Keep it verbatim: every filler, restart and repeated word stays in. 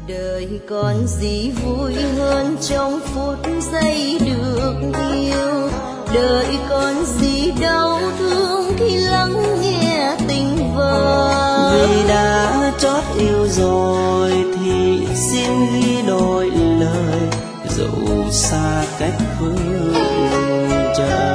Đời còn gì vui hơn trong phút giây được yêu, đời còn gì đau thương khi lắng nghe tình vợ. Vì đã chót yêu rồi thì xin ghi đôi lời, dẫu xa cách phương trời.